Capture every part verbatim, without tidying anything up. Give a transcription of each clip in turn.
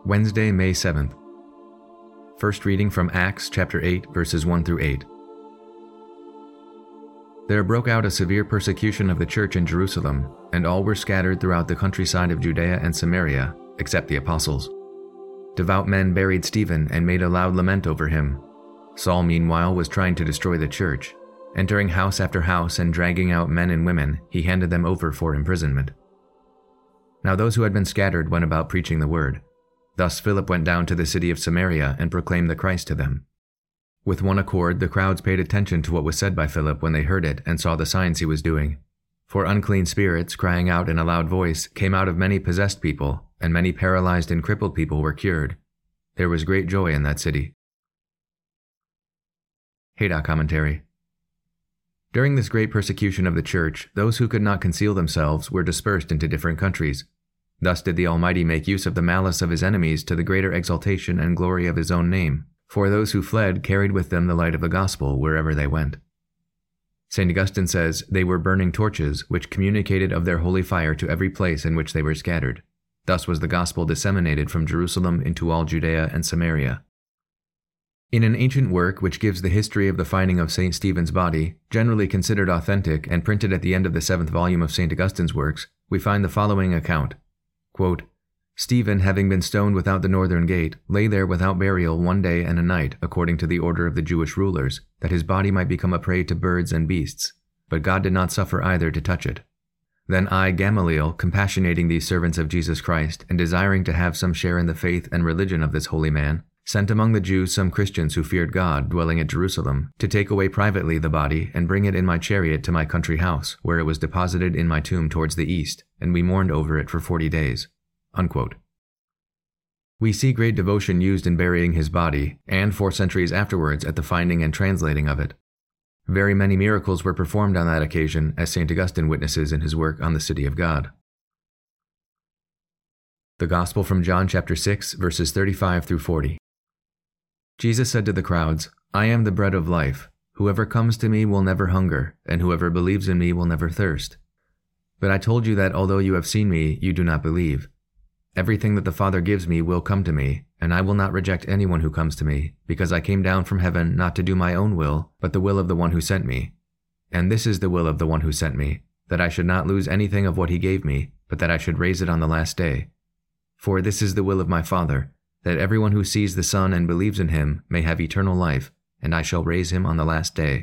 Wednesday, May seventh. First reading from Acts chapter eight, verses one through eight. There broke out a severe persecution of the church in Jerusalem, and all were scattered throughout the countryside of Judea and Samaria, except the apostles. Devout men buried Stephen and made a loud lament over him. Saul, meanwhile, was trying to destroy the church. Entering house after house and dragging out men and women, he handed them over for imprisonment. Now those who had been scattered went about preaching the word. Thus Philip went down to the city of Samaria and proclaimed the Christ to them. With one accord, the crowds paid attention to what was said by Philip when they heard it and saw the signs he was doing. For unclean spirits, crying out in a loud voice, came out of many possessed people, and many paralyzed and crippled people were cured. There was great joy in that city. Haydock Commentary. During this great persecution of the church, those who could not conceal themselves were dispersed into different countries. Thus did the Almighty make use of the malice of his enemies to the greater exaltation and glory of his own name, for those who fled carried with them the light of the gospel wherever they went. Saint Augustine says, they were burning torches, which communicated of their holy fire to every place in which they were scattered. Thus was the gospel disseminated from Jerusalem into all Judea and Samaria. In an ancient work which gives the history of the finding of Saint Stephen's body, generally considered authentic and printed at the end of the seventh volume of Saint Augustine's works, we find the following account. Quote, Stephen, having been stoned without the northern gate, lay there without burial one day and a night, according to the order of the Jewish rulers, that his body might become a prey to birds and beasts. But God did not suffer either to touch it. Then I, Gamaliel, compassionating these servants of Jesus Christ, and desiring to have some share in the faith and religion of this holy man, sent among the Jews some Christians who feared God, dwelling at Jerusalem, to take away privately the body and bring it in my chariot to my country house, where it was deposited in my tomb towards the east, and we mourned over it for forty days. Unquote. We see great devotion used in burying his body, and four centuries afterwards at the finding and translating of it. Very many miracles were performed on that occasion, as Saint Augustine witnesses in his work on the City of God. The Gospel from John chapter six, verses thirty-five through forty. Jesus said to the crowds, I am the bread of life. Whoever comes to me will never hunger, and whoever believes in me will never thirst. But I told you that although you have seen me, you do not believe. Everything that the Father gives me will come to me, and I will not reject anyone who comes to me, because I came down from heaven not to do my own will, but the will of the one who sent me. And this is the will of the one who sent me, that I should not lose anything of what he gave me, but that I should raise it on the last day. For this is the will of my Father, that everyone who sees the Son and believes in him may have eternal life, and I shall raise him on the last day.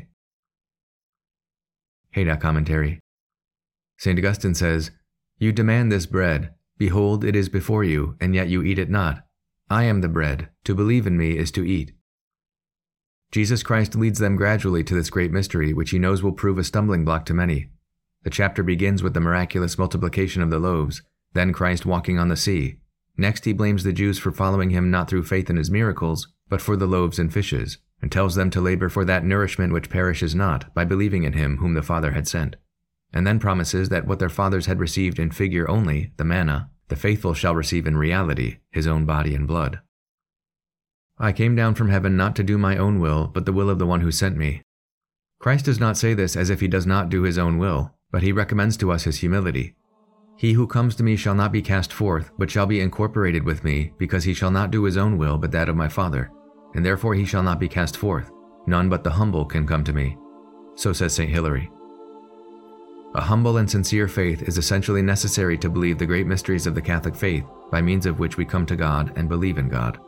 Haydock Commentary. Saint Augustine says, You demand this bread. Behold, it is before you, and yet you eat it not. I am the bread. To believe in me is to eat. Jesus Christ leads them gradually to this great mystery, which he knows will prove a stumbling block to many. The chapter begins with the miraculous multiplication of the loaves, then Christ walking on the sea. Next he blames the Jews for following him not through faith in his miracles, but for the loaves and fishes, and tells them to labor for that nourishment which perishes not, by believing in him whom the Father had sent. And then promises that what their fathers had received in figure only, the manna, the faithful shall receive in reality, his own body and blood. I came down from heaven not to do my own will, but the will of the one who sent me. Christ does not say this as if he does not do his own will, but he recommends to us his humility. He who comes to me shall not be cast forth, but shall be incorporated with me, because he shall not do his own will, but that of my Father, and therefore he shall not be cast forth. None but the humble can come to me. So says Saint Hilary. A humble and sincere faith is essentially necessary to believe the great mysteries of the Catholic faith, by means of which we come to God and believe in God.